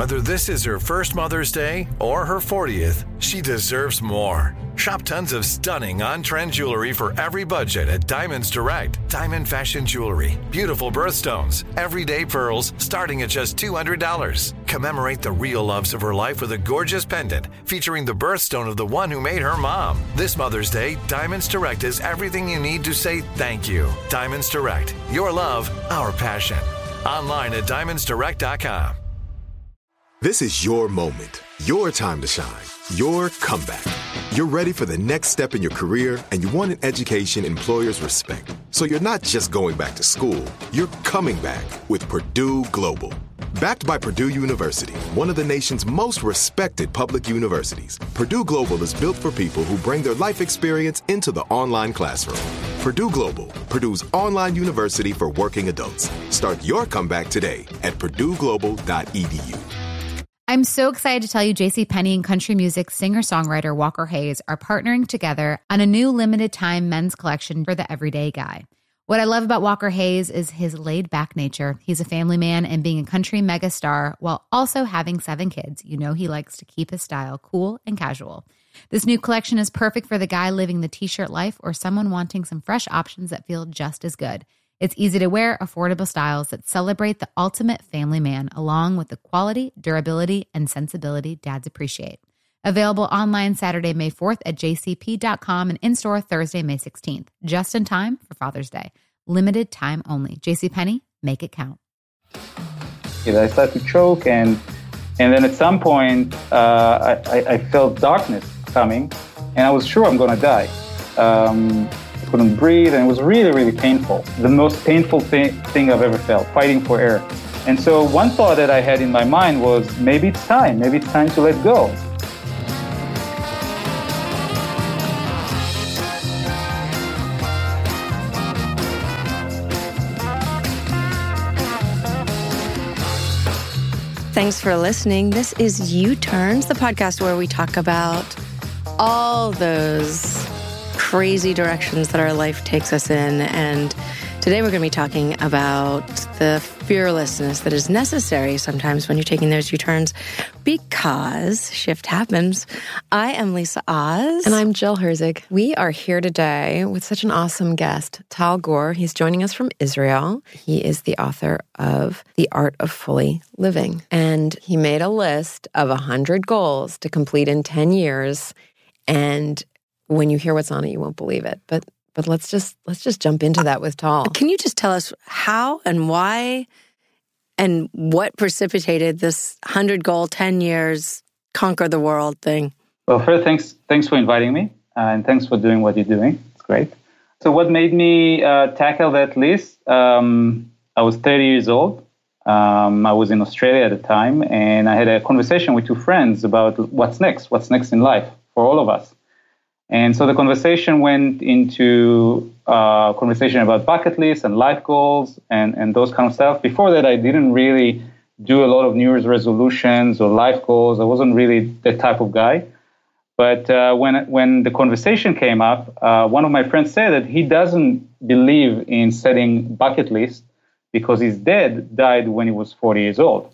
Whether this is her first Mother's Day or her 40th, she deserves more. Shop tons of stunning on-trend jewelry for every budget at Diamonds Direct. Diamond fashion jewelry, beautiful birthstones, everyday pearls starting at just $200. Commemorate the real loves of her life with a gorgeous pendant featuring the birthstone of the one who made her mom. This Mother's Day, Diamonds Direct is everything you need to say thank you. Diamonds Direct. Your love, our passion. Online at diamondsdirect.com. This is your moment, your time to shine, your comeback. You're ready for the next step in your career, and you want an education employers respect. So you're not just going back to school, you're coming back with Purdue Global. Backed by Purdue University, one of the nation's most respected public universities, Purdue Global is built for people who bring their life experience into the online classroom. Purdue Global, Purdue's online university for working adults. Start your comeback today at purdueglobal.edu. I'm so excited to tell you JCPenney and country music singer-songwriter Walker Hayes are partnering together on a new limited-time men's collection for the everyday guy. What I love about Walker Hayes is his laid-back nature. He's a family man and being a country megastar while also having 7 kids. You know he likes to keep his style cool and casual. This new collection is perfect for the guy living the t-shirt life or someone wanting some fresh options that feel just as good. It's easy to wear, affordable styles that celebrate the ultimate family man, along with the quality, durability, and sensibility dads appreciate. Available online Saturday, May 4th at jcp.com and in-store Thursday, May 16th. Just in time for Father's Day. Limited time only. JCPenney, make it count. I started to choke, and then at some point, I felt darkness coming, and I was sure I'm going to die. I couldn't breathe, and it was really, really painful. The most painful thing I've ever felt, fighting for air. And so one thought that I had in my mind was, maybe it's time to let go. Thanks for listening. This is U-Turns, the podcast where we talk about all those crazy directions that our life takes us in. And today we're going to be talking about the fearlessness that is necessary sometimes when you're taking those U-turns, because shift happens. I am Lisa Oz. And I'm Jill Herzig. We are here today with such an awesome guest, Tal Gur. He's joining us from Israel. He is the author of The Art of Fully Living. And he made a list of 100 goals to complete in 10 years. And when you hear what's on it, you won't believe it. But let's just jump into that with Tal. Can you just tell us how and why and what precipitated this 100-goal, 10 years, conquer the world thing? Well, first, thanks for inviting me, and thanks for doing what you're doing. It's great. So what made me tackle that list? I was 30 years old. I was in Australia at the time, and I had a conversation with 2 friends about what's next in life for all of us. And so the conversation went into conversation about bucket lists and life goals and those kind of stuff. Before that, I didn't really do a lot of New Year's resolutions or life goals. I wasn't really that type of guy. But when the conversation came up, one of my friends said that he doesn't believe in setting bucket lists because his dad died when he was 40 years old.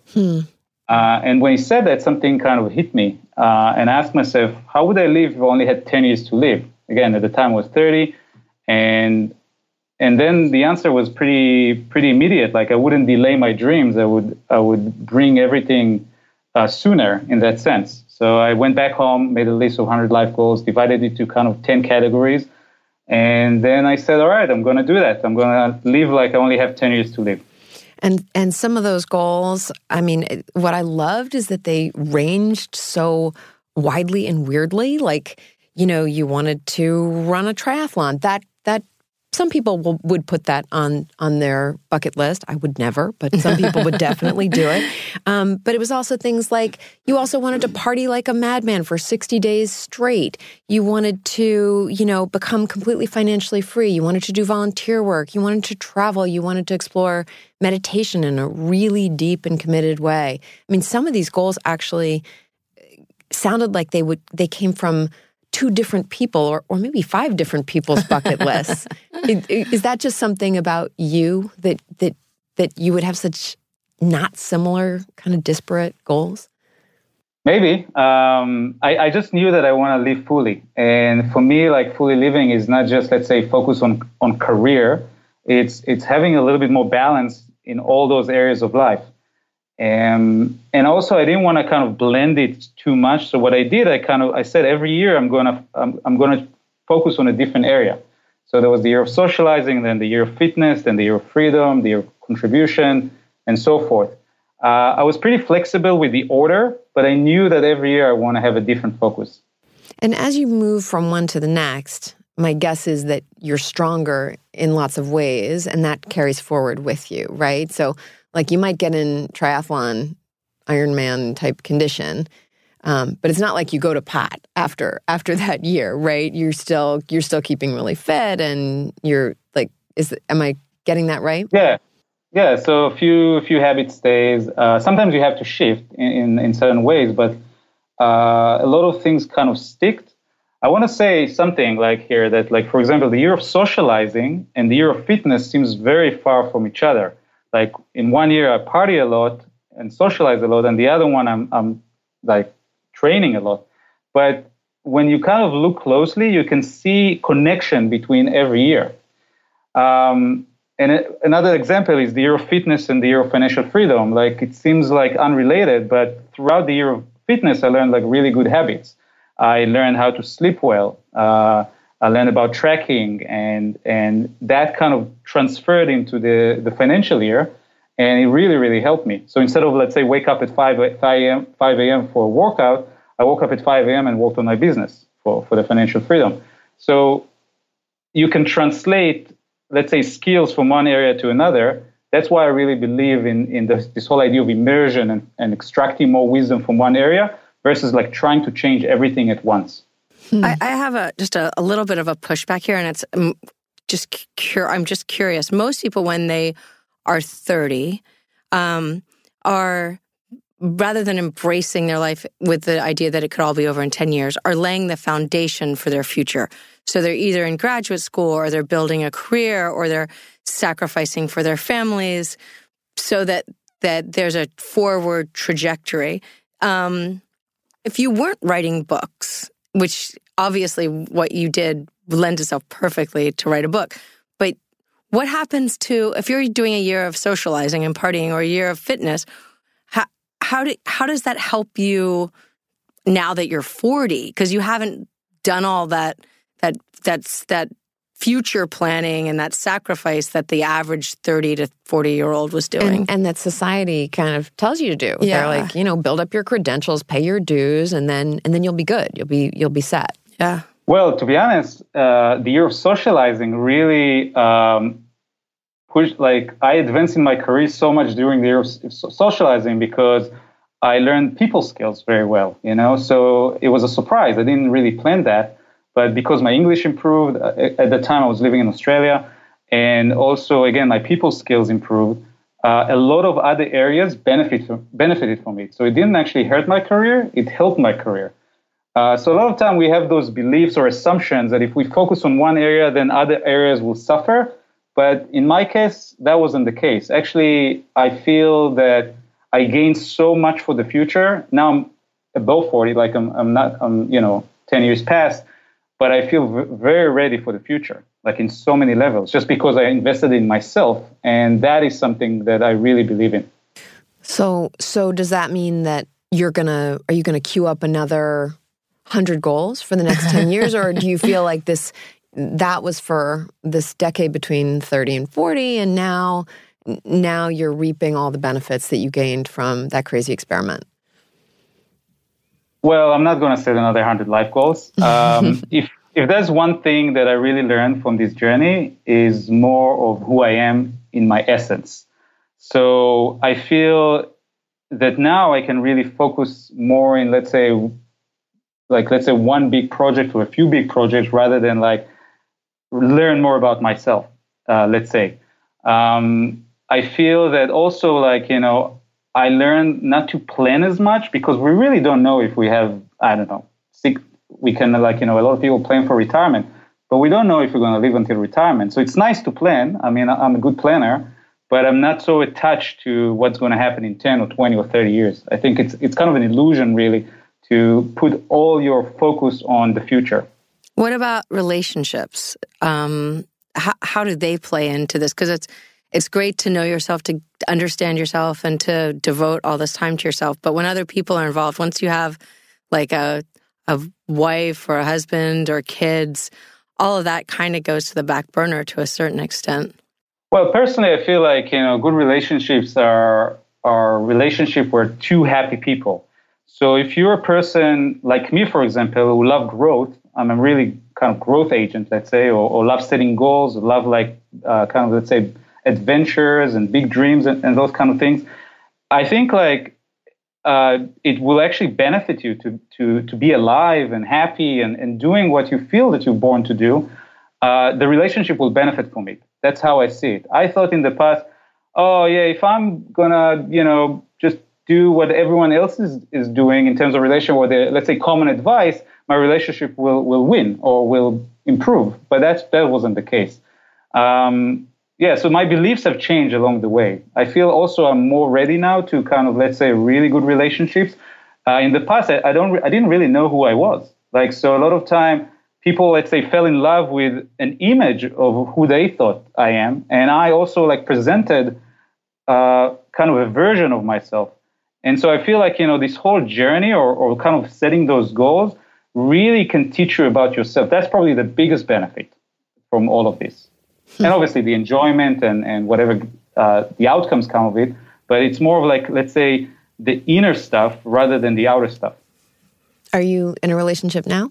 And when he said that, something kind of hit me. And I asked myself, how would I live if I only had 10 years to live? Again, at the time I was 30. And then the answer was pretty immediate. Like, I wouldn't delay my dreams. I would bring everything sooner in that sense. So I went back home, made a list of 100 life goals, divided it into kind of 10 categories. And then I said, all right, I'm going to do that. I'm going to live like I only have 10 years to live. And some of those goals, I mean, what I loved is that they ranged so widely and weirdly. Like, you know, you wanted to run a triathlon. That some people would put that on their bucket list. I would never, but some people would definitely do it. But it was also things like you also wanted to party like a madman for 60 days straight. You wanted to, you know, become completely financially free. You wanted to do volunteer work. You wanted to travel. You wanted to explore meditation in a really deep and committed way. I mean, some of these goals actually sounded like they came from 2 different people or maybe 5 different people's bucket lists. Is that just something about you that you would have such not similar, kind of disparate goals? Maybe. I just knew that I want to live fully. And for me, like fully living is not just, let's say, focus on career. It's having a little bit more balance in all those areas of life. And also I didn't want to kind of blend it too much. So what I did, I said every year I'm going to focus on a different area. So there was the year of socializing, then the year of fitness, then the year of freedom, the year of contribution, and so forth. I was pretty flexible with the order, but I knew that every year I want to have a different focus. And as you move from one to the next, my guess is that you're stronger in lots of ways, and that carries forward with you, right? So, like, you might get in triathlon, Ironman type condition, but it's not like you go to pot after that year, right? You're still keeping really fit, and you're like, am I getting that right? Yeah. So a few habit stays. Sometimes you have to shift in certain ways, but a lot of things kind of stick. I want to say something like here that, like, for example, the year of socializing and the year of fitness seems very far from each other. Like in one year I party a lot and socialize a lot, and the other one I'm like training a lot. But when you kind of look closely, you can see connection between every year. And another example is the year of fitness and the year of financial freedom. Like, it seems like unrelated, but throughout the year of fitness, I learned like really good habits. I learned how to sleep well. I learned about tracking, and that kind of transferred into the financial year, and it really, really helped me. So instead of, let's say, wake up at 5 a.m. for a workout, I woke up at 5 a.m. and worked on my business for the financial freedom. So you can translate, let's say, skills from one area to another. That's why I really believe in this whole idea of immersion and extracting more wisdom from one area versus like trying to change everything at once. I have just a little bit of a pushback here, and it's I'm just curious. Most people, when they are 30, are, rather than embracing their life with the idea that it could all be over in 10 years, are laying the foundation for their future. So they're either in graduate school, or they're building a career, or they're sacrificing for their families so that there's a forward trajectory. If you weren't writing books, which obviously what you did lends itself perfectly to write a book, but what happens to, if you're doing a year of socializing and partying or a year of fitness, how does that help you now that you're 40? Because you haven't done all that future planning and that sacrifice that the average 30 to 40-year-old was doing. And that society kind of tells you to do. Yeah. They're like, build up your credentials, pay your dues, and then you'll be good. You'll be set. Yeah. Well, to be honest, the year of socializing really pushed, like, I advanced in my career so much during the year of socializing because I learned people skills very well, So it was a surprise. I didn't really plan that. But because my English improved, at the time I was living in Australia, and also, again, my people skills improved, a lot of other areas benefited from it. So it didn't actually hurt my career, it helped my career. So a lot of time we have those beliefs or assumptions that if we focus on one area, then other areas will suffer. But in my case, that wasn't the case. Actually, I feel that I gained so much for the future. Now I'm above 40, like I'm 10 years past. But I feel very ready for the future, like in so many levels, just because I invested in myself. And that is something that I really believe in. So does that mean that are you going to queue up another 100 goals for the next 10 years? Or do you feel like that was for this decade between 30 and 40, and now you're reaping all the benefits that you gained from that crazy experiment? Well, I'm not going to set another 100 life goals. If there's one thing that I really learned from this journey is more of who I am in my essence. So I feel that now I can really focus more in, let's say one big project or a few big projects rather than like learn more about myself, let's say. I feel that also I learned not to plan as much because we really don't know if we have, we can a lot of people plan for retirement, but we don't know if we're going to live until retirement. So it's nice to plan. I mean, I'm a good planner, but I'm not so attached to what's going to happen in 10 or 20 or 30 years. I think it's kind of an illusion, really, to put all your focus on the future. What about relationships? How do they play into this? Because it's great to know yourself, to understand yourself, and to devote all this time to yourself. But when other people are involved, once you have like a wife or a husband or kids, all of that kind of goes to the back burner to a certain extent. Well, personally, I feel like, good relationships are relationship where two happy people. So if you're a person like me, for example, who love growth, I'm a really kind of growth agent, let's say, or love setting goals, love let's say, adventures and big dreams and those kind of things. I think it will actually benefit you to be alive and happy and doing what you feel that you're born to do. The relationship will benefit from it. That's how I see it. I thought in the past, if I'm gonna, just do what everyone else is doing in terms of relation with let's say, common advice, my relationship will win or will improve. But that wasn't the case. So my beliefs have changed along the way. I feel also I'm more ready now to kind of, let's say, really good relationships. In the past, I didn't really know who I was. So a lot of time, people, let's say, fell in love with an image of who they thought I am. And I also presented kind of a version of myself. And so I feel like, this whole journey or kind of setting those goals really can teach you about yourself. That's probably the biggest benefit from all of this. And obviously the enjoyment and whatever the outcomes come of it. But it's more of let's say, the inner stuff rather than the outer stuff. Are you in a relationship now?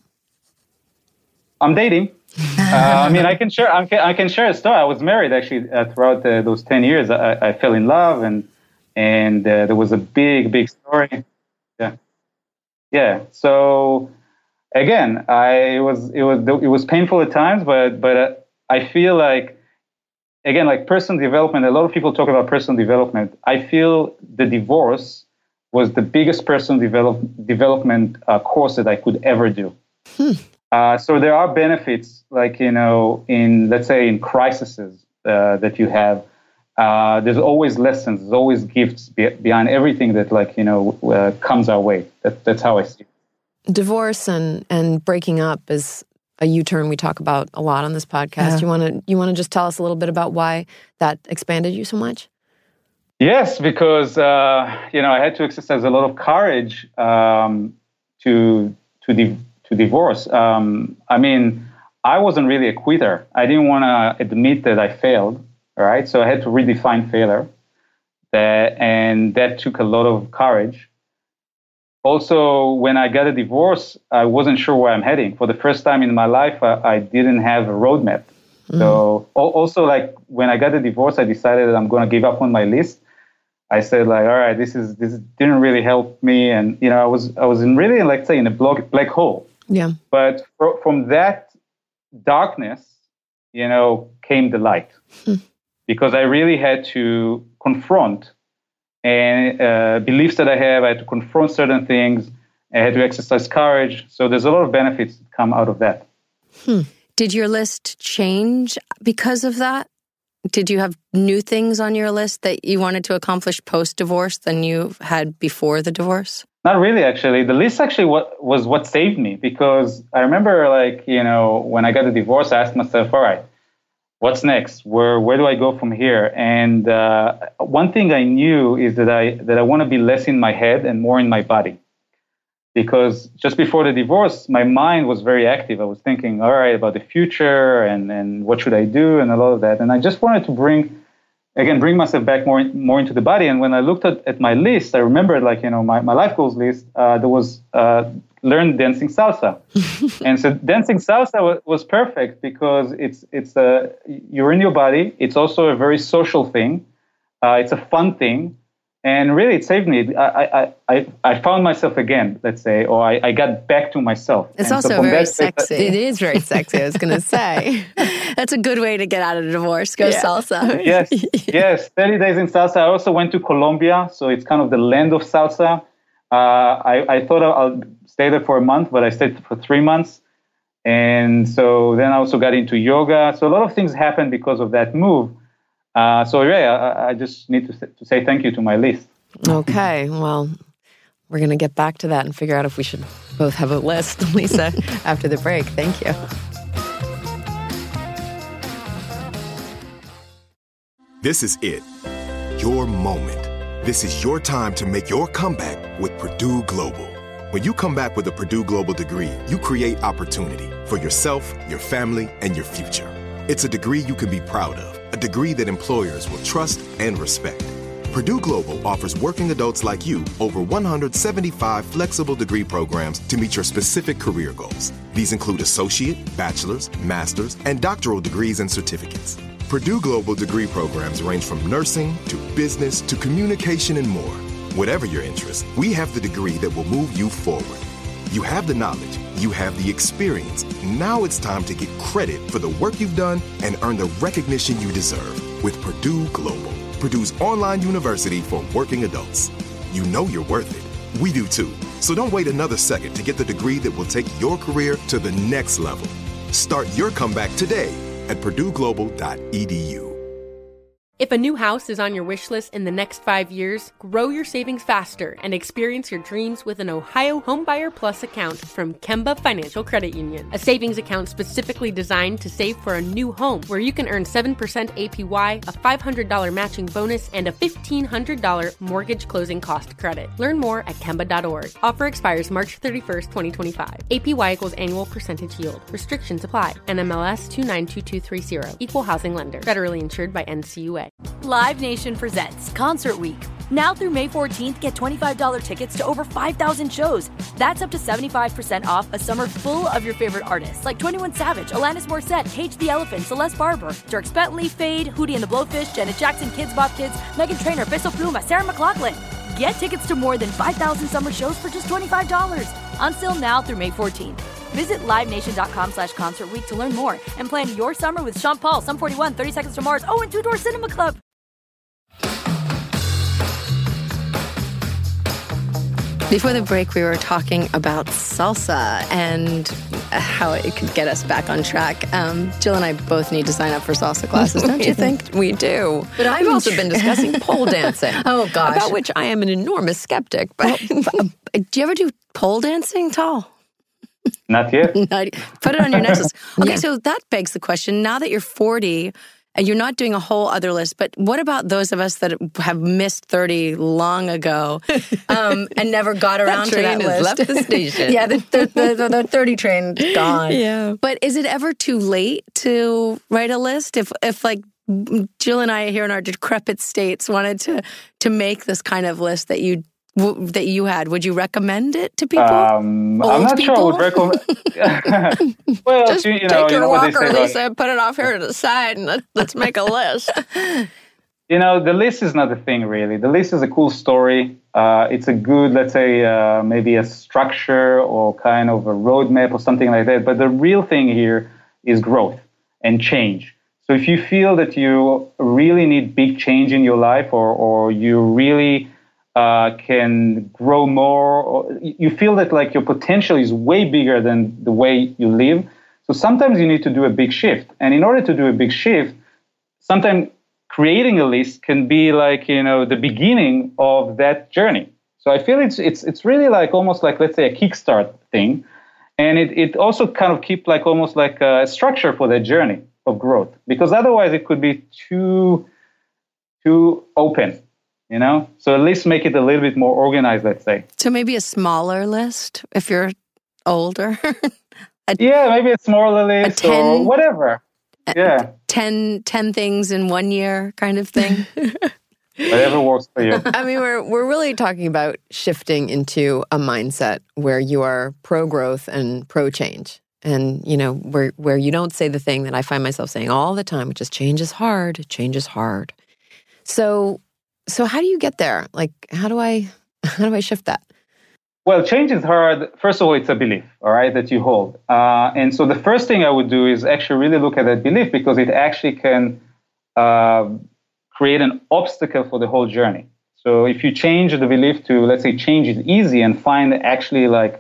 I'm dating. I can share a story. I was married actually throughout those 10 years. I fell in love and there was a big story. Yeah. So again, it was painful at times, but I feel like, again, personal development. A lot of people talk about personal development. I feel the divorce was the biggest personal development course that I could ever do. So there are benefits, in, let's say, in crises that you have. There's always lessons, there's always gifts behind everything that, comes our way. That's how I see it. Divorce and breaking up is a U-turn we talk about a lot on this podcast. Yeah. You want to just tell us a little bit about why that expanded you so much? Yes, because I had to exercise a lot of courage to divorce. I wasn't really a quitter. I didn't want to admit that I failed. All right, so I had to redefine failure, and that took a lot of courage. Also, when I got a divorce, I wasn't sure where I'm heading. For the first time in my life, I didn't have a roadmap. So also, when I got a divorce, I decided that I'm going to give up on my list. I said, all right, this didn't really help me, and I was really, in a black hole. Yeah. But from that darkness, came the light, because I really had to confront and beliefs that I have. I had to confront certain things. I had to exercise courage. So there's a lot of benefits that come out of that. Did your list change because of that? Did you have new things on your list that you wanted to accomplish post-divorce than you had before the divorce? Not really, actually. The list actually was what saved me, because I remember, when I got a divorce, I asked myself, all right, what's next? Where do I go from here? And one thing I knew is that I want to be less in my head and more in my body. Because just before the divorce, my mind was very active. I was thinking, all right, about the future and what should I do and a lot of that. And I just wanted to bring myself back more into the body. And when I looked at my list, I remembered, my life goals list, there was learn dancing salsa. And so dancing salsa was perfect, because it's you're in your body. It's also a very social thing. It's a fun thing. And really, it saved me. I found myself again, let's say, or I got back to myself. It's also very sexy. It is very sexy, I was going to say. That's a good way to get out of a divorce. Go salsa. Yes. 30 days in salsa. I also went to Colombia, so it's kind of the land of salsa. I thought I'll stay there for a month, but I stayed for 3 months. And so then I also got into yoga. So a lot of things happened because of that move. I just need to say thank you to my list. Okay, well, we're going to get back to that and figure out if we should both have a list, Lisa, after the break. Thank you. This is it. Your moment. This is your time to make your comeback with Purdue Global. When you come back with a Purdue Global degree, you create opportunity for yourself, your family, and your future. It's a degree you can be proud of, a degree that employers will trust and respect. Purdue Global offers working adults like you over 175 flexible degree programs to meet your specific career goals. These include associate, bachelor's, master's, and doctoral degrees and certificates. Purdue Global degree programs range from nursing to business to communication and more. Whatever your interest, we have the degree that will move you forward. You have the knowledge, you have the experience. Now it's time to get credit for the work you've done and earn the recognition you deserve with Purdue Global, Purdue's online university for working adults. You know you're worth it. We do too. So don't wait another second to get the degree that will take your career to the next level. Start your comeback today at purdueglobal.edu. If a new house is on your wish list in the next 5 years, grow your savings faster and experience your dreams with an Ohio Homebuyer Plus account from Kemba Financial Credit Union. A savings account specifically designed to save for a new home where you can earn 7% APY, a $500 matching bonus, and a $1,500 mortgage closing cost credit. Learn more at Kemba.org. Offer expires March 31st, 2025. APY equals annual percentage yield. Restrictions apply. NMLS 292230. Equal housing lender. Federally insured by NCUA. Live Nation presents Concert Week. Now through May 14th, get $25 tickets to over 5,000 shows. That's up to 75% off a summer full of your favorite artists like 21 Savage, Alanis Morissette, Cage the Elephant, Celeste Barber, Dierks Bentley, Fade, Hootie and the Blowfish, Janet Jackson, Kidz Bop Kids, Meghan Trainor, Peso Pluma, Sarah McLachlan. Get tickets to more than 5,000 summer shows for just $25. Until now through May 14th. Visit LiveNation.com/Concert Week to learn more and plan your summer with Sean Paul, Sum 41, 30 Seconds to Mars, and Two Door Cinema Club. Before the break, we were talking about salsa and how it could get us back on track. Jill and I both need to sign up for salsa classes, don't you think? We do. But I've also been discussing pole dancing. Oh, gosh. About which I am an enormous skeptic. But do you ever do pole dancing, Tal? Not yet. Put it on your next list. Okay, so that begs the question, now that you're 40, and you're not doing a whole other list, but what about those of us that have missed 30 long ago and never got around to that list? Left the station. Yeah, the 30 train's gone. Yeah. But is it ever too late to write a list? If like Jill and I here in our decrepit states wanted to make this kind of list that you had, would you recommend it to people? I'm not sure I would recommend. Well, just take your walker, Lisa, put it off here to the side, and let's make a list. The list is not the thing, really. The list is a cool story. It's a good, let's say, maybe a structure or kind of a roadmap or something like that. But the real thing here is growth and change. So if you feel that you really need big change in your life or you really can grow more, or you feel that like your potential is way bigger than the way you live. So sometimes you need to do a big shift. And in order to do a big shift, sometimes creating a list can be like, the beginning of that journey. So I feel it's really like almost like, let's say, a kickstart thing. And it also kind of keep like almost like a structure for that journey of growth, because otherwise it could be too open. So at least make it a little bit more organized, let's say. So maybe a smaller list if you're older. Maybe a smaller list or whatever. 10 things in 1 year kind of thing. Whatever works for you. I mean, we're really talking about shifting into a mindset where you are pro-growth and pro-change. And, where you don't say the thing that I find myself saying all the time, which is change is hard. Change is hard. So how do you get there? Like, how do I shift that? Well, change is hard. First of all, it's a belief, all right, that you hold. And so the first thing I would do is actually really look at that belief, because it actually can create an obstacle for the whole journey. So if you change the belief to, let's say, change is easy, and find actually like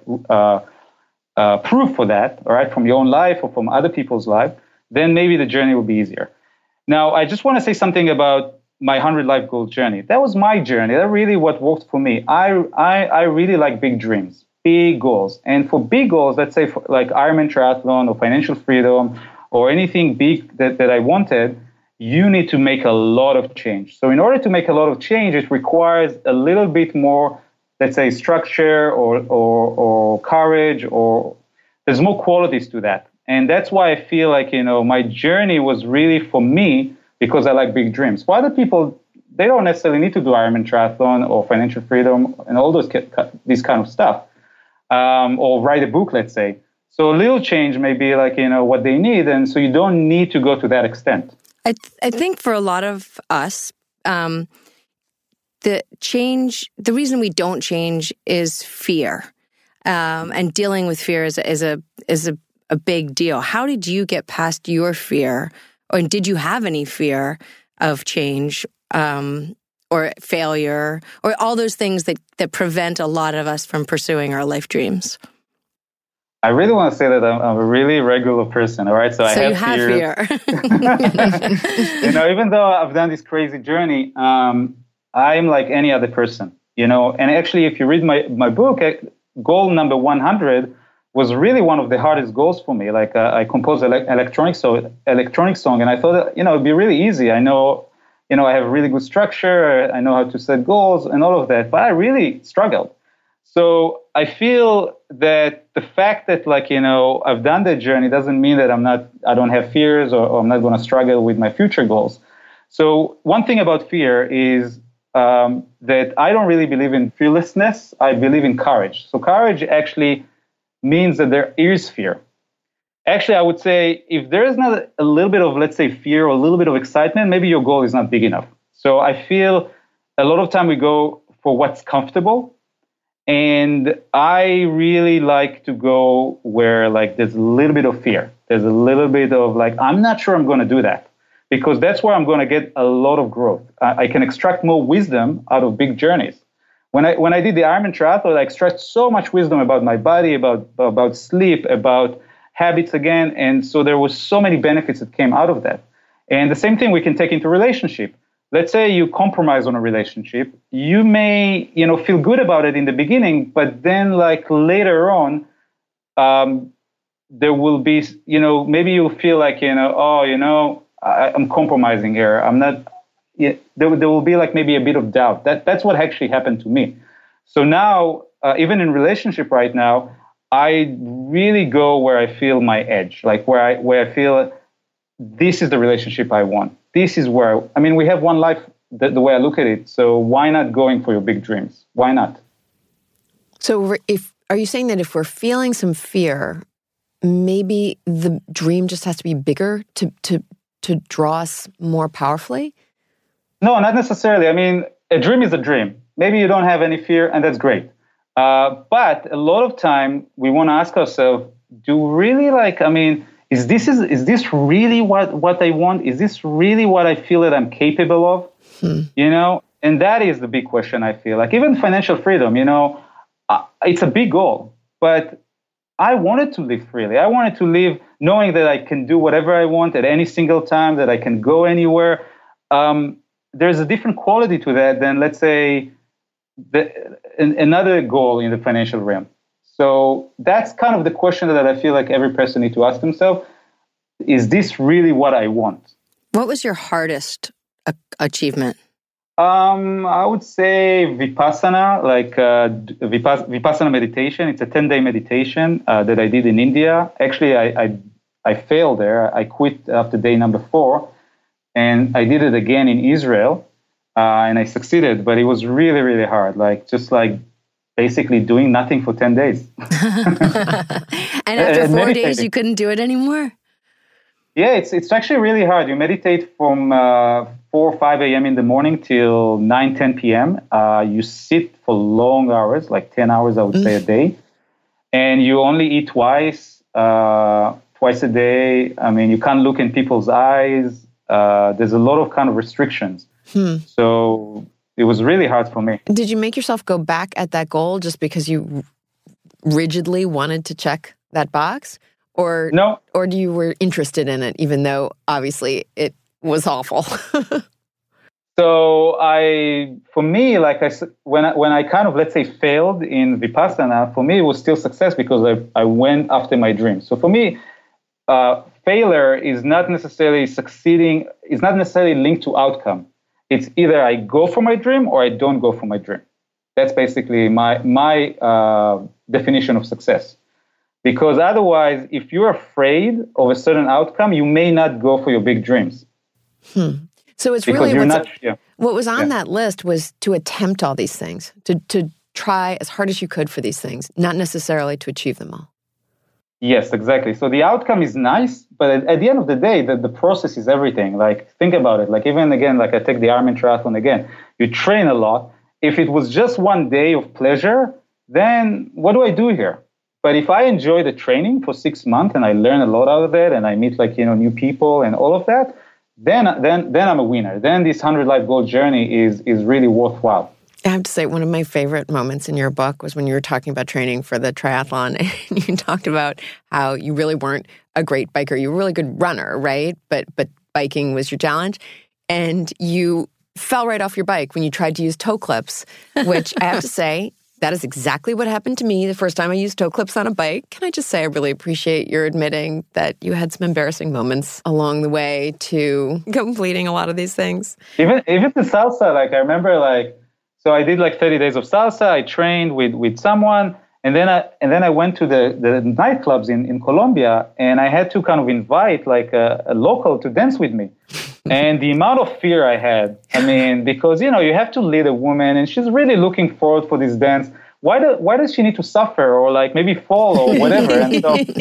proof for that, all right, from your own life or from other people's life, then maybe the journey will be easier. Now, I just want to say something about my 100 life goal journey. That was my journey. That really what worked for me. I really like big dreams, big goals. And for big goals, let's say for like Ironman triathlon or financial freedom or anything big that I wanted, you need to make a lot of change. So in order to make a lot of change, it requires a little bit more, let's say, structure or courage, or there's more qualities to that. And that's why I feel like, my journey was really for me because I like big dreams. For other people, they don't necessarily need to do Ironman triathlon or financial freedom and all this kind of stuff, or write a book, let's say. So a little change may be like, what they need. And so you don't need to go to that extent. I think for a lot of us, the reason we don't change is fear. And dealing with fear is a big deal. How did you get past your fear? Or did you have any fear of change or failure or all those things that prevent a lot of us from pursuing our life dreams? I really want to say that I'm a really regular person, all right? So I have fear. Even though I've done this crazy journey, I'm like any other person, And actually, if you read my book, goal number 100 was really one of the hardest goals for me. Like I composed an electronic song, and I thought that, it'd be really easy. I know, I have really good structure. I know how to set goals and all of that, but I really struggled. So I feel that the fact that I've done that journey doesn't mean that I don't have fears or I'm not going to struggle with my future goals. So one thing about fear is that I don't really believe in fearlessness. I believe in courage. So courage actually means that there is fear. Actually, I would say if there is not a little bit of, let's say, fear or a little bit of excitement, maybe your goal is not big enough. So I feel a lot of time we go for what's comfortable. And I really like to go where there's a little bit of fear. There's a little bit of I'm not sure I'm going to do that, because that's where I'm going to get a lot of growth. I can extract more wisdom out of big journeys. When I did the Ironman triathlon, I extracted so much wisdom about my body, about sleep, about habits again. And so there was so many benefits that came out of that. And the same thing we can take into relationship. Let's say you compromise on a relationship. You may, feel good about it in the beginning, but then later on, there will be, maybe you'll feel I'm compromising here. I'm not. There will be maybe a bit of doubt. That's what actually happened to me. So now, even in relationship right now, I really go where I feel my edge, where I feel this is the relationship I want. This is where, we have one life, the way I look at it. So why not going for your big dreams? Why not? So are you saying that if we're feeling some fear, maybe the dream just has to be bigger to draw us more powerfully? No, not necessarily. A dream is a dream. Maybe you don't have any fear, and that's great. But a lot of time we want to ask ourselves, do really is this really what I want? Is this really what I feel that I'm capable of? And that is the big question, I feel. Even financial freedom, it's a big goal, but I wanted to live freely. I wanted to live knowing that I can do whatever I want at any single time, that I can go anywhere. There's a different quality to that than, let's say, another goal in the financial realm. So that's kind of the question that I feel like every person needs to ask themselves. Is this really what I want? What was your hardest achievement? I would say Vipassana, Vipassana meditation. It's a 10-day meditation that I did in India. Actually, I failed there. I quit after day number 4. And I did it again in Israel. And I succeeded. But it was really, really hard. Basically doing nothing for 10 days. And after 4 days, you couldn't do it anymore? Yeah, it's actually really hard. You meditate from 4 or 5 a.m. in the morning till 9, 10 p.m. You sit for long hours, 10 hours, I would say, a day. And you only eat twice a day. You can't look in people's eyes. There's a lot of kind of restrictions. So it was really hard for me. Did you make yourself go back at that goal just because you rigidly wanted to check that box? Or no? Or you were interested in it, even though obviously it was awful. So for me, like I said, when I kind of, let's say, failed in Vipassana, for me, it was still success because I went after my dream. So for me, failure is not necessarily succeeding, is not necessarily linked to outcome. It's either I go for my dream or I don't go for my dream. That's basically my definition of success. Because otherwise, if you're afraid of a certain outcome, you may not go for your big dreams. So it's because really what was on that list was to attempt all these things, to try as hard as you could for these things, not necessarily to achieve them all. Yes, exactly. So the outcome is nice, but at the end of the day, the process is everything. Like, think about it. Like, even again, like I take the Ironman triathlon again, you train a lot. If it was just one day of pleasure, then what do I do here? But if I enjoy the training for 6 months and I learn a lot out of it and I meet new people and all of that, then I'm a winner. Then this 100 Life Goal journey is really worthwhile. I have to say, one of my favorite moments in your book was when you were talking about training for the triathlon, and you talked about how you really weren't a great biker. You were a really good runner, right? But biking was your challenge. And you fell right off your bike when you tried to use toe clips, which I have to say, that is exactly what happened to me the first time I used toe clips on a bike. Can I just say I really appreciate your admitting that you had some embarrassing moments along the way to completing a lot of these things? Even the salsa, like I remember, so I did 30 days of salsa. I trained with someone, and then I went to the nightclubs in Colombia, and I had to kind of invite a local to dance with me. And the amount of fear I had, because you have to lead a woman, and she's really looking forward for this dance. Why does she need to suffer or maybe fall or whatever? And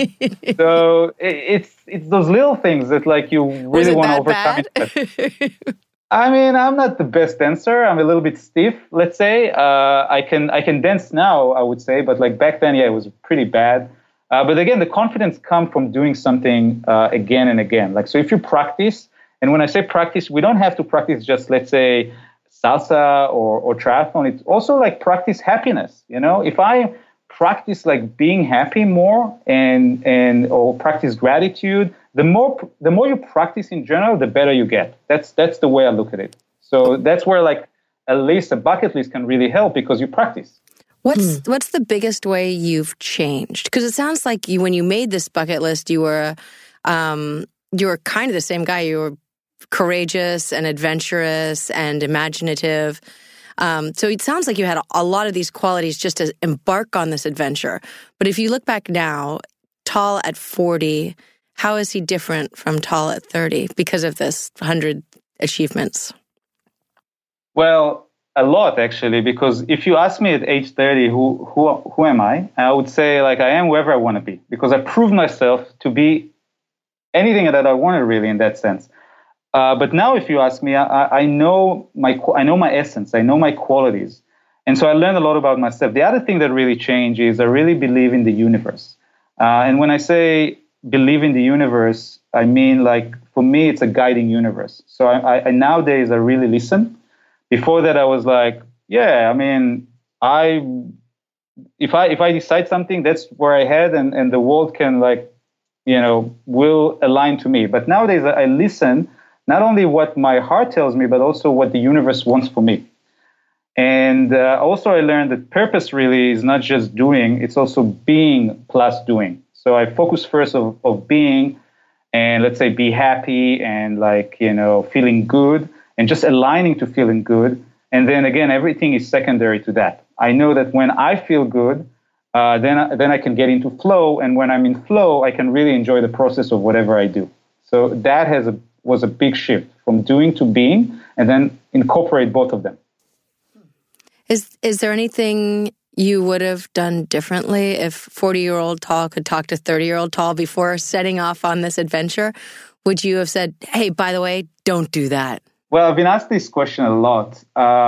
so it's those little things that you really want to overcome. I'm not the best dancer. I'm a little bit stiff, let's say. I can dance now, I would say, but back then, it was pretty bad. But again, the confidence comes from doing something again and again. So if you practice, and when I say practice, we don't have to practice just, let's say, salsa or triathlon. It's also practice happiness. If I practice being happy more or practice gratitude, the more you practice in general, the better you get. That's the way I look at it. So that's where at least a bucket list can really help because you practice. What's the biggest way you've changed? Because it sounds like when you made this bucket list, you were kind of the same guy. You were courageous and adventurous and imaginative. So it sounds like you had a lot of these qualities just to embark on this adventure. But if you look back now, Tal at 40, how is he different from Tal at 30 because of this 100 achievements? Well, a lot actually, because if you ask me at age 30, who am I? I would say I am whoever I want to be because I proved myself to be anything that I wanted really in that sense. But now, if you ask me, I know my essence. I know my qualities, and so I learned a lot about myself. The other thing that really changed is I really believe in the universe. And when I say believe in the universe, I mean for me, it's a guiding universe. So I nowadays I really listen. Before that, I was if I decide something, that's where I head, and the world can will align to me. But nowadays I listen. Not only what my heart tells me, but also what the universe wants for me. And also I learned that purpose really is not just doing, it's also being plus doing. So I focus first of being and let's say be happy and feeling good and just aligning to feeling good. And then again, everything is secondary to that. I know that when I feel good, then I can get into flow. And when I'm in flow, I can really enjoy the process of whatever I do. So that was a big shift from doing to being, and then incorporate both of them. Is there anything you would have done differently if 40-year-old Tal could talk to 30-year-old Tal before setting off on this adventure? Would you have said, hey, by the way, don't do that? Well, I've been asked this question a lot.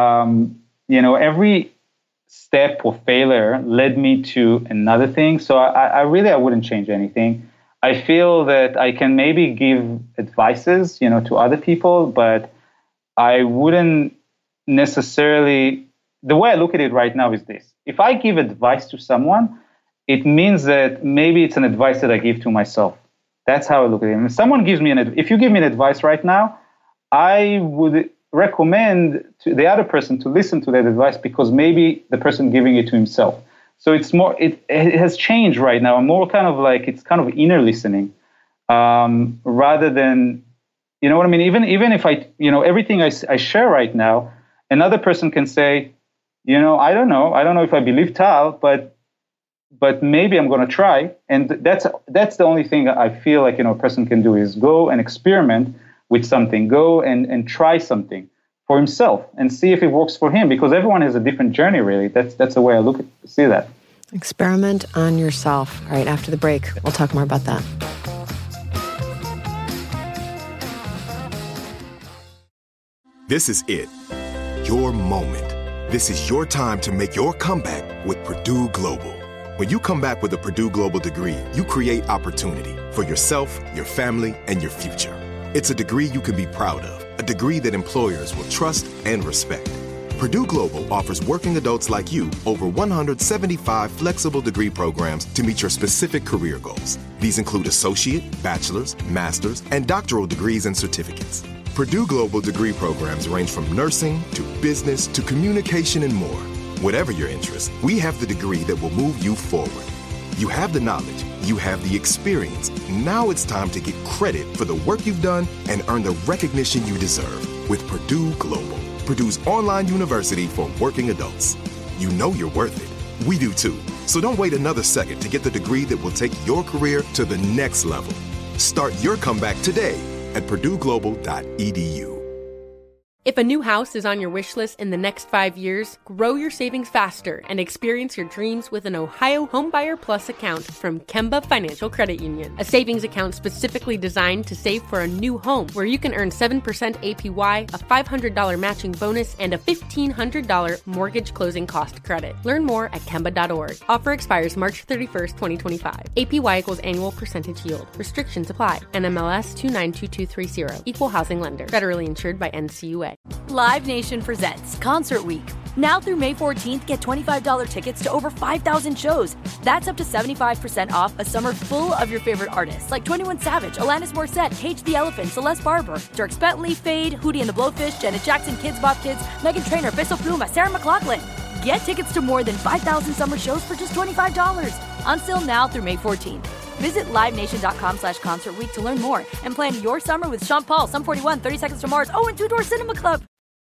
Every step or failure led me to another thing. So I wouldn't change anything. I feel that I can maybe give advices, to other people, but I wouldn't necessarily. The way I look at it right now is this: if I give advice to someone, it means that maybe it's an advice that I give to myself. That's how I look at it. If someone gives me if you give me an advice right now, I would recommend to the other person to listen to that advice because maybe the person giving it to himself. So it's more, it has changed right now. I'm more kind of like, it's kind of inner listening rather than, you know what I mean? Even if I, everything I share right now, another person can say, I don't know if I believe Tal, but maybe I'm going to try. And that's the only thing I feel like, a person can do is go and experiment with something, go and try something for himself and see if it works for him, because everyone has a different journey, really. That's the way I see that. Experiment on yourself. All right, after the break, we'll talk more about that. This is it. Your moment. This is your time to make your comeback with Purdue Global. When you come back with a Purdue Global degree, you create opportunity for yourself, your family, and your future. It's a degree you can be proud of, a degree that employers will trust and respect. Purdue Global offers working adults like you over 175 flexible degree programs to meet your specific career goals. These include associate, bachelor's, master's, and doctoral degrees and certificates. Purdue Global degree programs range from nursing to business to communication and more. Whatever your interest, we have the degree that will move you forward. You have the knowledge, you have the experience. Now it's time to get credit for the work you've done and earn the recognition you deserve with Purdue Global, Purdue's online university for working adults. You know you're worth it. We do too. So don't wait another second to get the degree that will take your career to the next level. Start your comeback today at purdueglobal.edu. If a new house is on your wish list in the next 5 years, grow your savings faster and experience your dreams with an Ohio Homebuyer Plus account from Kemba Financial Credit Union. A savings account specifically designed to save for a new home, where you can earn 7% APY, a $500 matching bonus, and a $1,500 mortgage closing cost credit. Learn more at Kemba.org. Offer expires March 31st, 2025. APY equals annual percentage yield. Restrictions apply. NMLS 292230. Equal housing lender. Federally insured by NCUA. Live Nation presents Concert Week. Now through May 14th, get $25 tickets to over 5,000 shows. That's up to 75% off a summer full of your favorite artists like 21 Savage, Alanis Morissette, Cage the Elephant, Celeste Barber, Dierks Bentley, Fade, Hootie and the Blowfish, Janet Jackson, Kids Bop Kids, Meghan Trainor, Peso Pluma, Sarah McLachlan. Get tickets to more than 5,000 summer shows for just $25. On sale now through May 14th. Visit LiveNation.com/Concert Week to learn more and plan your summer with Sean Paul, Sum 41, 30 Seconds to Mars, and Two Door Cinema Club.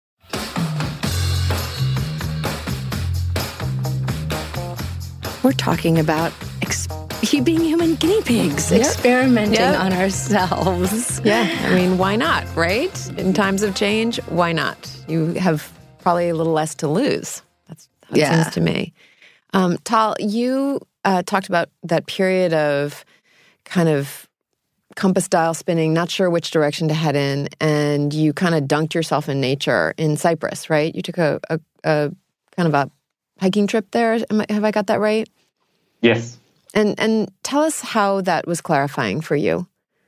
We're talking about being human guinea pigs, experimenting on ourselves. Yeah, I mean, why not, right? In times of change, why not? You have probably a little less to lose. That's how it seems to me. Tal, you talked about that period of kind of compass dial spinning, not sure which direction to head in, and you kind of dunked yourself in nature in Cyprus, right? You took a kind of a hiking trip there. Have I got that right? Yes. And tell us how that was clarifying for you.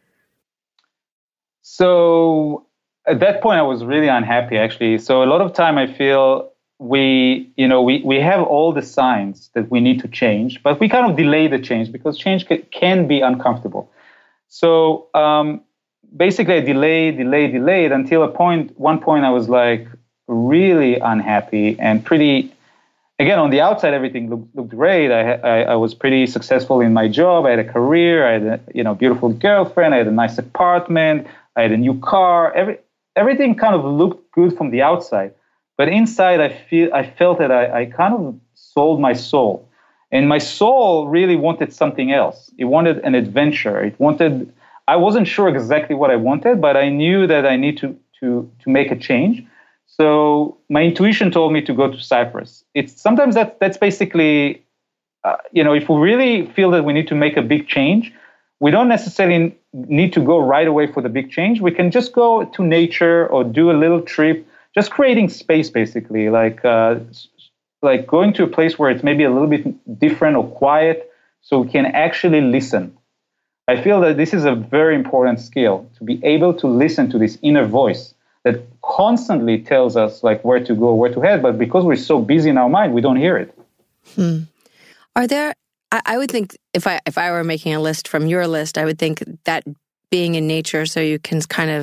So at that point, I was really unhappy, actually. So a lot of time I feel we have all the signs that we need to change, but we kind of delay the change because change can be uncomfortable. So basically I delayed until one point I was like really unhappy and pretty, again, on the outside, everything looked great. I was pretty successful in my job. I had a career. I had a beautiful girlfriend. I had a nice apartment. I had a new car. Everything kind of looked good from the outside. But inside, I felt that I kind of sold my soul. And my soul really wanted something else. It wanted an adventure. I wasn't sure exactly what I wanted, but I knew that I need to make a change. So my intuition told me to go to Cyprus. Sometimes that's basically, if we really feel that we need to make a big change, we don't necessarily need to go right away for the big change. We can just go to nature or do a little trip, just creating space, basically, like going to a place where it's maybe a little bit different or quiet, so we can actually listen. I feel that this is a very important skill, to be able to listen to this inner voice that constantly tells us like where to go, where to head, but because we're so busy in our mind, we don't hear it. Are there? I would think if I were making a list from your list, I would think that being in nature so you can kind of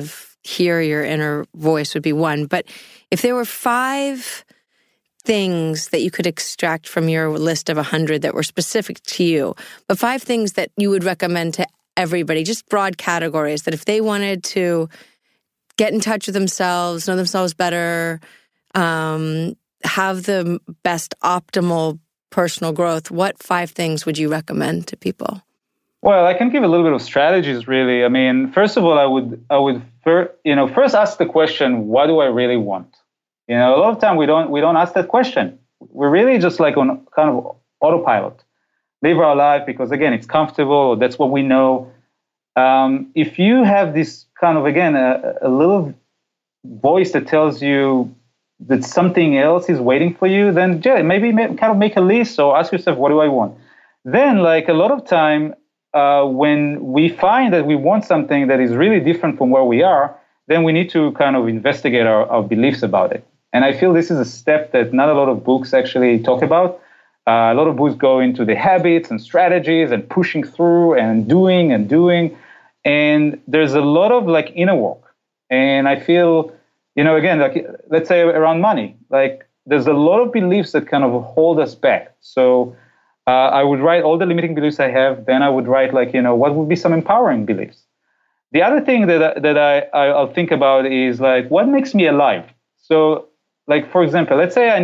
hear your inner voice would be one. But if there were 5 things that you could extract from your list of 100 that were specific to you, but 5 things that you would recommend to everybody, just broad categories, that if they wanted to get in touch with themselves, know themselves better, have the best optimal personal growth, what 5 things would you recommend to people? Well, I can give a little bit of strategies, really. I mean, first of all, I would first ask the question, what do I really want? A lot of time we don't ask that question. We're really just like on kind of autopilot, live our life because, again, it's comfortable. That's what we know. If you have this kind of, again, a little voice that tells you that something else is waiting for you, then maybe kind of make a list or ask yourself, what do I want? Then, like a lot of time, when we find that we want something that is really different from where we are, then we need to kind of investigate our beliefs about it. And I feel this is a step that not a lot of books actually talk about. A lot of books go into the habits and strategies and pushing through and doing. And there's a lot of like inner work. And I feel, again, like let's say around money, like there's a lot of beliefs that kind of hold us back. So I would write all the limiting beliefs I have. Then I would write like, what would be some empowering beliefs? The other thing that I'll think about is like, what makes me alive? So like, for example, let's say I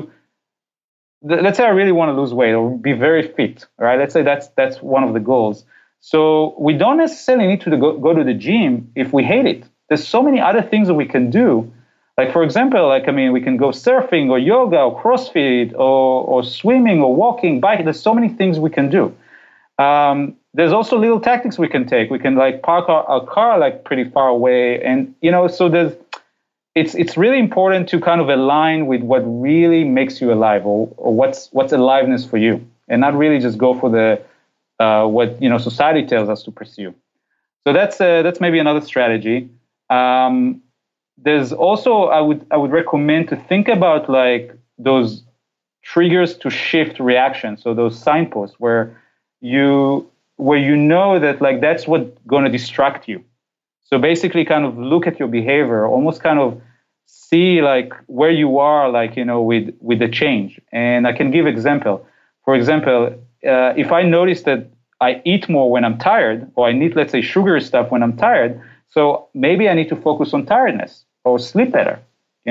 really want to lose weight or be very fit, right? Let's say that's one of the goals. So we don't necessarily need to go to the gym if we hate it. There's so many other things that we can do. Like, for example, we can go surfing or yoga or CrossFit or swimming or walking, biking. There's so many things we can do. There's also little tactics we can take. We can like park our car like pretty far away. And, so it's really important to kind of align with what really makes you alive or what's aliveness for you, and not really just go for the what society tells us to pursue. So that's maybe another strategy. There's also I would recommend to think about like those triggers to shift reactions. So those signposts where you know that like that's what's going to distract you. So basically, kind of look at your behavior, almost kind of see like where you are, like with the change. And I can give example. For example, if I notice that I eat more when I'm tired, or I need, let's say, sugar stuff when I'm tired, so maybe I need to focus on tiredness or sleep better,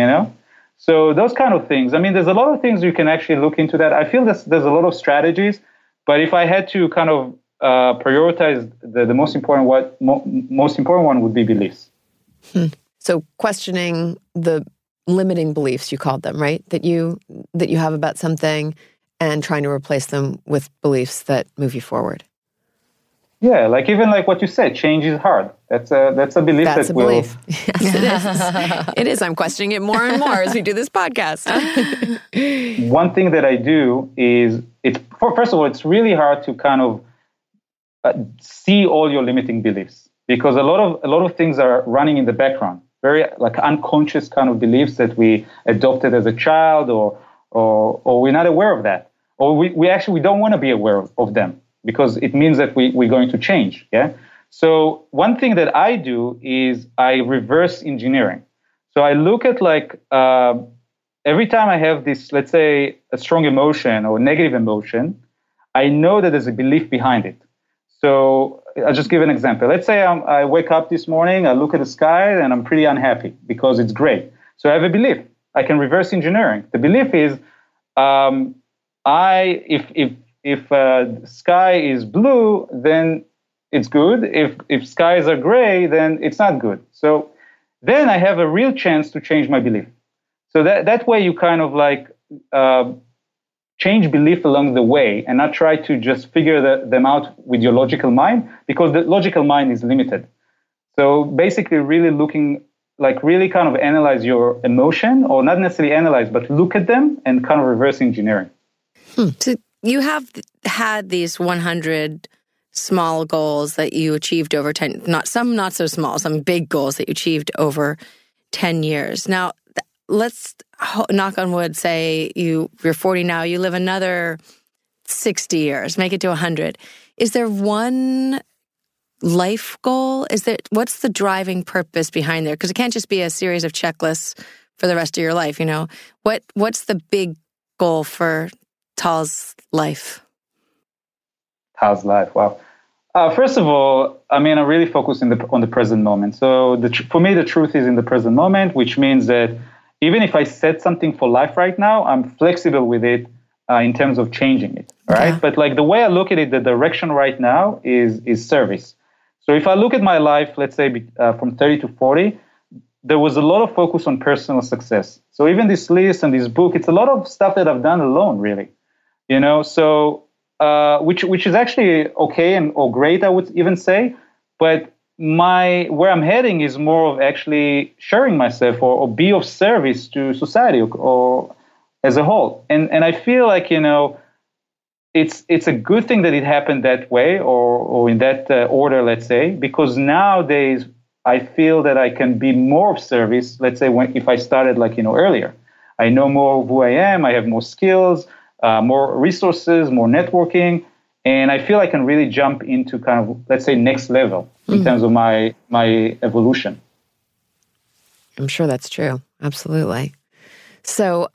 So those kind of things. I mean, there's a lot of things you can actually look into that. I feel there's a lot of strategies, but if I had to kind of prioritize the most important one would be beliefs. So questioning the limiting beliefs, you called them, right? That you have about something, and trying to replace them with beliefs that move you forward. Yeah, like even like what you said, change is hard. That's a belief. That's a belief. Yes, it is. It is. I'm questioning it more and more as we do this podcast. One thing that I do is first of all, it's really hard to kind of see all your limiting beliefs, because a lot of things are running in the background, very like unconscious kind of beliefs that we adopted as a child, or we're not aware of that, or we don't want to be aware of them, because it means that we're going to change. Yeah. So one thing that I do is I reverse engineering. So I look at like every time I have this, let's say, a strong emotion or negative emotion, I know that there's a belief behind it. So I'll just give an example. Let's say I wake up this morning, I look at the sky, and I'm pretty unhappy because it's gray. So I have a belief. I can reverse engineering. The belief is, if sky is blue, then it's good. If skies are gray, then it's not good. So then I have a real chance to change my belief. So that way you kind of like change belief along the way, and not try to just figure them out with your logical mind, because the logical mind is limited. So basically really looking, like really kind of analyze your emotion, or not necessarily analyze, but look at them and kind of reverse engineering. So you have had these 100 small goals that you achieved over 10, not so small, some big goals that you achieved over 10 years. Now, let's knock on wood, say you're 40 now, you live another 60 years, make it to 100. Is there one life goal? What's the driving purpose behind there? Because it can't just be a series of checklists for the rest of your life, What's the big goal for Tal's life? Tal's life, wow. First of all, I really focus on the present moment. So for me, the truth is in the present moment, which means that even if I set something for life right now, I'm flexible with it in terms of changing it, right? Yeah. But the way I look at it, the direction right now is service. So if I look at my life, let's say from 30 to 40, there was a lot of focus on personal success. So even this list and this book, it's a lot of stuff that I've done alone, really. So which is actually okay or great, I would even say. But where I'm heading is more of actually sharing myself or be of service to society or as a whole. And I feel like it's a good thing that it happened that way or in that order, let's say, because nowadays I feel that I can be more of service, let's say, if I started earlier. I know more of who I am, I have more skills, more resources, more networking, and I feel I can really jump into kind of, let's say, next level in terms of my evolution. I'm sure that's true. Absolutely. So,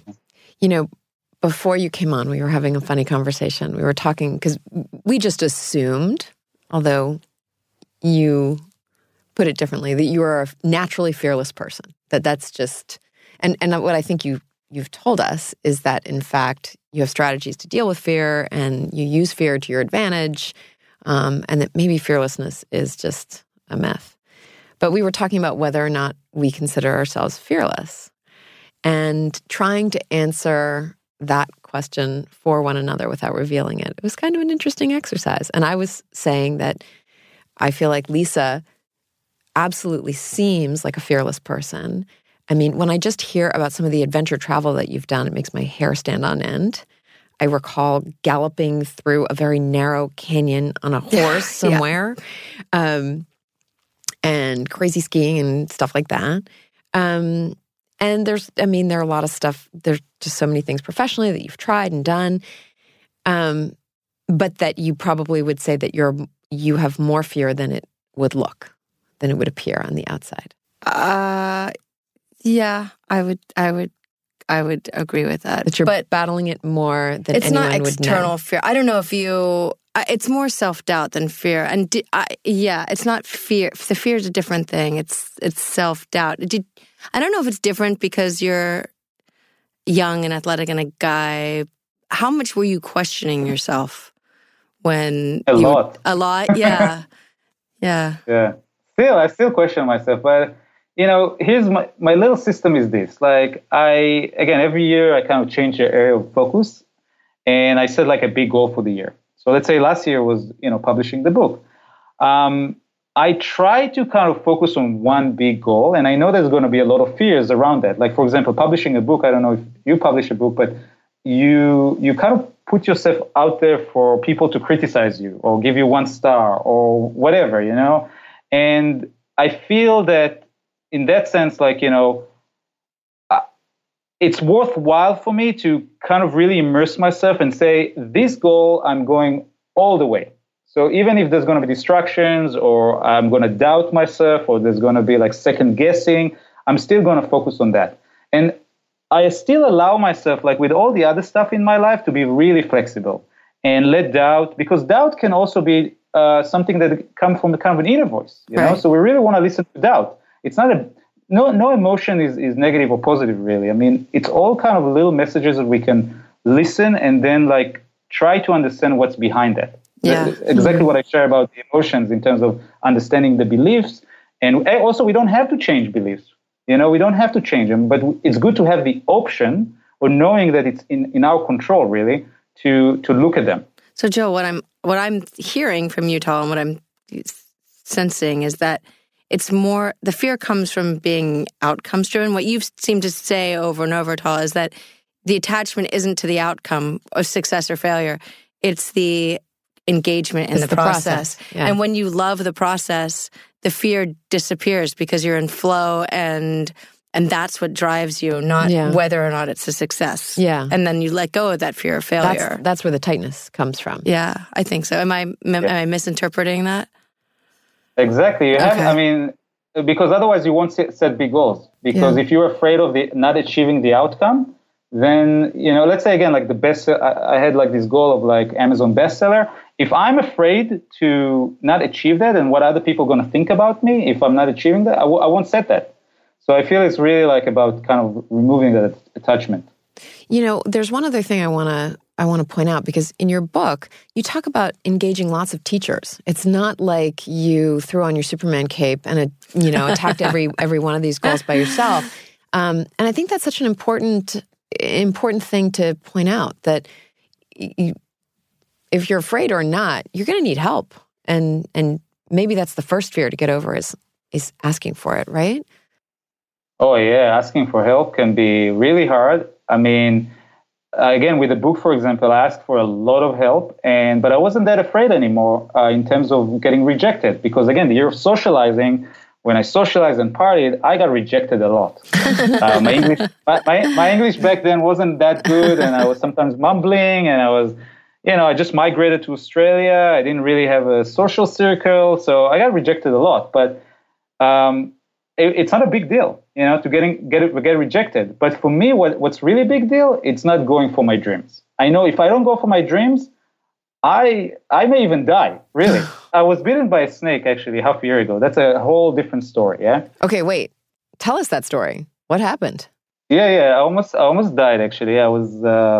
before you came on, we were having a funny conversation. We were talking, because we just assumed, although you put it differently, that you are a naturally fearless person. That's just, and what I think you've told us is that, in fact, you have strategies to deal with fear and you use fear to your advantage, and that maybe fearlessness is just a myth. But we were talking about whether or not we consider ourselves fearless and trying to answer that question for one another without revealing it. It was kind of an interesting exercise. And I was saying that I feel like Lisa absolutely seems like a fearless person. When I just hear about some of the adventure travel that you've done, it makes my hair stand on end. I recall galloping through a very narrow canyon on a horse somewhere, and crazy skiing and stuff like that. And there are a lot of stuff. There's just so many things professionally that you've tried and done, but that you probably would say that you have more fear than it would appear on the outside. Yeah, I would agree with that. That you're battling it more than it's anyone not would know. External fear. I don't know if it's more self-doubt than fear. And it's not fear. The fear is a different thing. It's self-doubt. I don't know if it's different because you're young and athletic and a guy. How much were you questioning yourself when a lot? A lot, yeah. Yeah. I still question myself, but here's my little system is this. Every year I kind of change the area of focus, and I set a big goal for the year. So let's say last year was, publishing the book. I try to kind of focus on one big goal, and I know there's going to be a lot of fears around that. Like, for example, publishing a book. I don't know if you publish a book, but you kind of put yourself out there for people to criticize you or give you 1 star or whatever, And I feel that in that sense, it's worthwhile for me to kind of really immerse myself and say, this goal, I'm going all the way. So even if there's going to be distractions or I'm going to doubt myself or there's going to be second guessing, I'm still going to focus on that. And I still allow myself, with all the other stuff in my life, to be really flexible and let doubt, because doubt can also be something that comes from kind of an inner voice, you know? So we really want to listen to doubt. It's not no emotion is negative or positive, really. It's all kind of little messages that we can listen and then try to understand what's behind that. Yeah. Exactly what I share about the emotions in terms of understanding the beliefs. And also, we don't have to change beliefs. We don't have to change them, but it's good to have the option or knowing that it's in our control, really, to look at them. So, Joe, what I'm hearing from you, Tal, and what I'm sensing is that it's more, the fear comes from being outcomes driven. What you've seemed to say over and over, Tal, is that the attachment isn't to the outcome of success or failure. It's the engagement in the process. Yeah. And when you love the process, the fear disappears because you're in flow and that's what drives you, not whether or not it's a success. Yeah. And then you let go of that fear of failure. That's where the tightness comes from. Yeah, I think so. Am I misinterpreting that? Exactly. Because otherwise you won't set big goals. Because if you're afraid of not achieving the outcome, then, let's say again, like the best, I had like this goal of like Amazon bestseller. If I'm afraid to not achieve that and what other people are going to think about me, if I'm not achieving that, I won't set that. So I feel it's really like about kind of removing that attachment. There's one other thing I want to point out, because in your book, you talk about engaging lots of teachers. It's not like you threw on your Superman cape and, attacked every one of these goals by yourself. And I think that's such an important thing to point out, that if you're afraid or not, you're going to need help. And maybe that's the first fear to get over is asking for it, right? Oh, yeah. Asking for help can be really hard. I mean, again, with the book, for example, I asked for a lot of help, but I wasn't that afraid anymore in terms of getting rejected. Because again, the year of socializing, when I socialized and partied, I got rejected a lot. My English back then wasn't that good, and I was sometimes mumbling, and I was, I just migrated to Australia. I didn't really have a social circle, so I got rejected a lot. But it's not a big deal, to get rejected. But for me, what's really big deal, it's not going for my dreams. I know if I don't go for my dreams, I may even die, really. I was bitten by a snake, actually, half a year ago. That's a whole different story, yeah? Okay, wait. Tell us that story. What happened? Yeah. I almost died, actually. I was,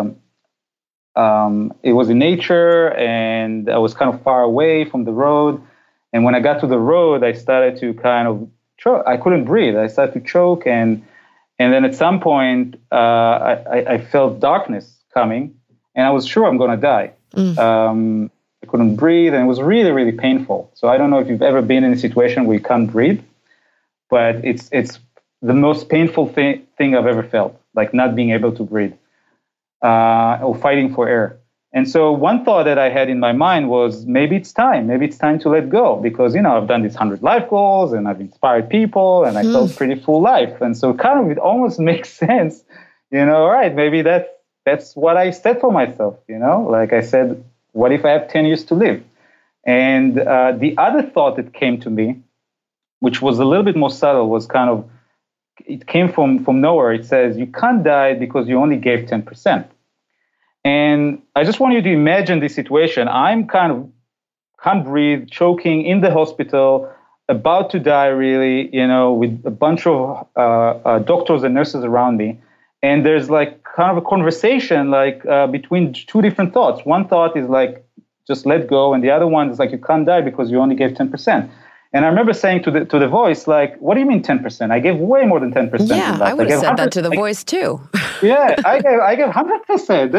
it was in nature, and I was kind of far away from the road. And when I got to the road, I started to kind of choke. I couldn't breathe. I started to choke. And then at some point, I felt darkness coming, and I was sure I'm going to die. I couldn't breathe, and it was really, really painful. So I don't know if you've ever been in a situation where you can't breathe, but it's the most painful thing I've ever felt, like not being able to breathe or fighting for air. And so one thought that I had in my mind was, maybe it's time to let go, because, I've done these 100 life goals and I've inspired people and I felt pretty full life. And so kind of it almost makes sense, all right, maybe that's what I said for myself, like I said, what if I have 10 years to live? And the other thought that came to me, which was a little bit more subtle, was it came from nowhere. It says, you can't die because you only gave 10%. And I just want you to imagine this situation. I'm kind of can't breathe, choking in the hospital, about to die really, with a bunch of doctors and nurses around me. And there's like kind of a conversation between two different thoughts. One thought is like, just let go. And the other one is like, you can't die because you only gave 10%. And I remember saying to the voice, like, what do you mean 10%? I gave way more than 10%. Yeah, I would have said that to the voice too. Yeah, I gave 100%.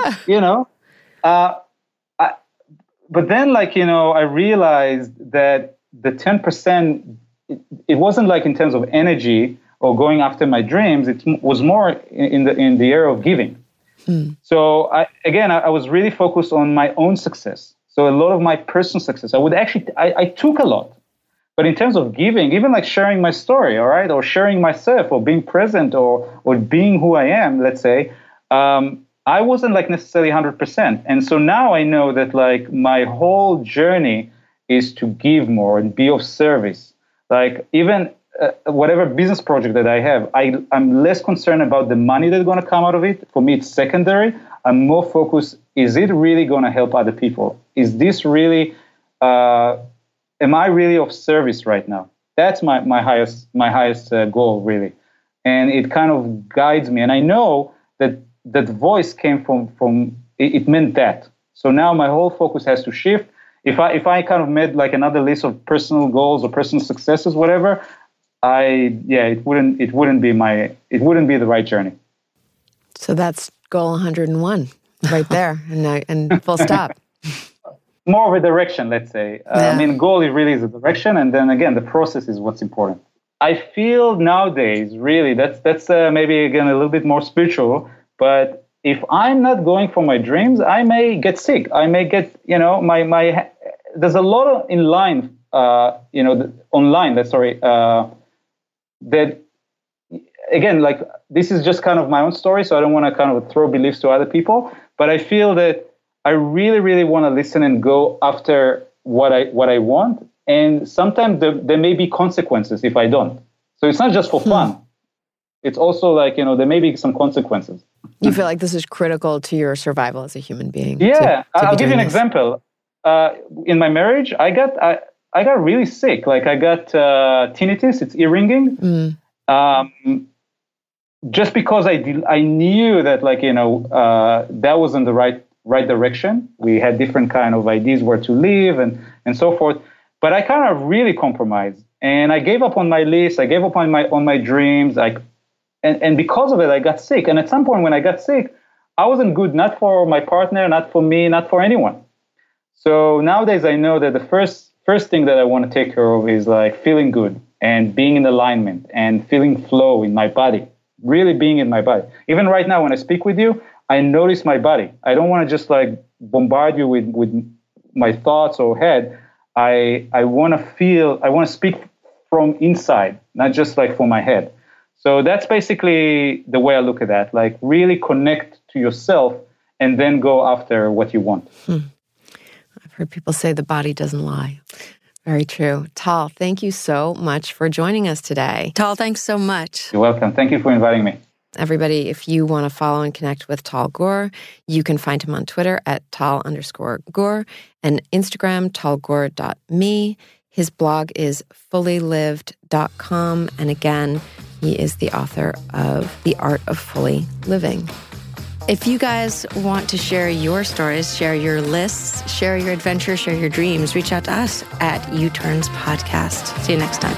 But then I realized that the 10%, it wasn't like in terms of energy or going after my dreams. It was more in the area of giving. So I was really focused on my own success. So a lot of my personal success, I took a lot. But in terms of giving, even like sharing my story, all right, or sharing myself, or being present, or being who I am, let's say, I wasn't like necessarily 100%. And so now I know that like my whole journey is to give more and be of service. Like even whatever business project that I have, I'm less concerned about the money that's going to come out of it. For me, it's secondary. I'm more focused, is it really going to help other people? Is this really... am I really of service right now? That's my highest goal, really. And it kind of guides me. And I know that voice came from it meant that. So now my whole focus has to shift. If I kind of made like another list of personal goals or personal successes, whatever, it wouldn't be the right journey. So that's goal 101 right there, and full stop. More of a direction, let's say. Goal really is a direction, and then again, the process is what's important. I feel nowadays, really, that's maybe again a little bit more spiritual. But if I'm not going for my dreams, I may get sick. I may get, my. There's a lot of online. That again, like this is just kind of my own story, so I don't want to kind of throw beliefs to other people. But I feel that I really, really want to listen and go after what I want, And sometimes there may be consequences if I don't. So it's not just for fun. It's also like, there may be some consequences. You feel like this is critical to your survival as a human being. Yeah. I'll give you an example. In my marriage, I got really sick. Like I got tinnitus, it's ear ringing. Just because I knew that that was in the right direction. We had different kind of ideas where to live and so forth. But I kind of really compromised, and I gave up on my list. I gave up on my dreams. And because of it, I got sick. And at some point when I got sick, I wasn't good, not for my partner, not for me, not for anyone. So nowadays I know that the first thing that I want to take care of is like feeling good and being in alignment and feeling flow in my body, really being in my body. Even right now when I speak with you, I notice my body. I don't want to just like bombard you with my thoughts or head. I want to speak from inside, not just like from my head. So that's basically the way I look at that, like really connect to yourself and then go after what you want. I've heard people say the body doesn't lie. Very true. Tal, thank you so much for joining us today. Tal, thanks so much. You're welcome. Thank you for inviting me. Everybody, if you want to follow and connect with Tal Gur, you can find him on Twitter at Tal_Gur and Instagram, talgur.me. His blog is fullylived.com. And again, he is the author of The Art of Fully Living. If you guys want to share your stories, share your lists, share your adventures, share your dreams, reach out to us at U-Turns Podcast. See you next time.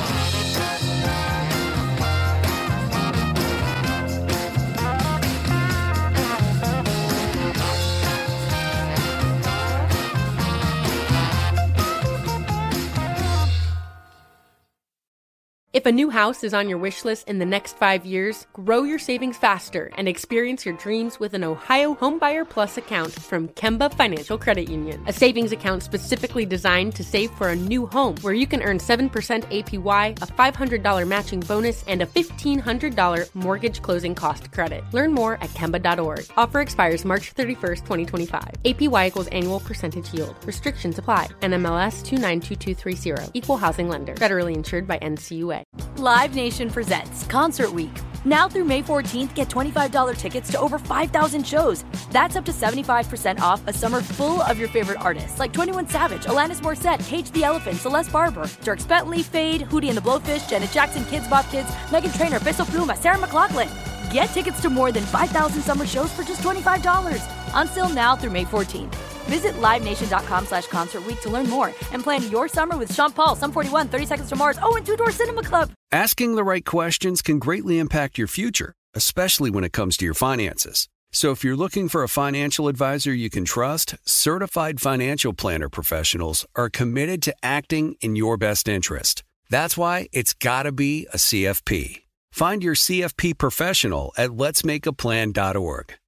If a new house is on your wish list in the next 5 years, grow your savings faster and experience your dreams with an Ohio Homebuyer Plus account from Kemba Financial Credit Union. A savings account specifically designed to save for a new home where you can earn 7% APY, a $500 matching bonus, and a $1,500 mortgage closing cost credit. Learn more at Kemba.org. Offer expires March 31st, 2025. APY equals annual percentage yield. Restrictions apply. NMLS 292230. Equal housing lender. Federally insured by NCUA. Live Nation presents Concert Week. Now through May 14th, get $25 tickets to over 5,000 shows. That's up to 75% off a summer full of your favorite artists like 21 Savage, Alanis Morissette, Cage the Elephant, Celeste Barber, Dierks Bentley, Fade, Hootie and the Blowfish, Janet Jackson, Kids Bop Kids, Meghan Trainor, Bissell Pluma, Sarah McLachlan. Get tickets to more than 5,000 summer shows for just $25. Until now through May 14th. Visit LiveNation.com/Concert Week to learn more and plan your summer with Sean Paul, Sum 41, 30 Seconds to Mars, and Two Door Cinema Club. Asking the right questions can greatly impact your future, especially when it comes to your finances. So if you're looking for a financial advisor you can trust, certified financial planner professionals are committed to acting in your best interest. That's why it's got to be a CFP. Find your CFP professional at letsmakeaplan.org.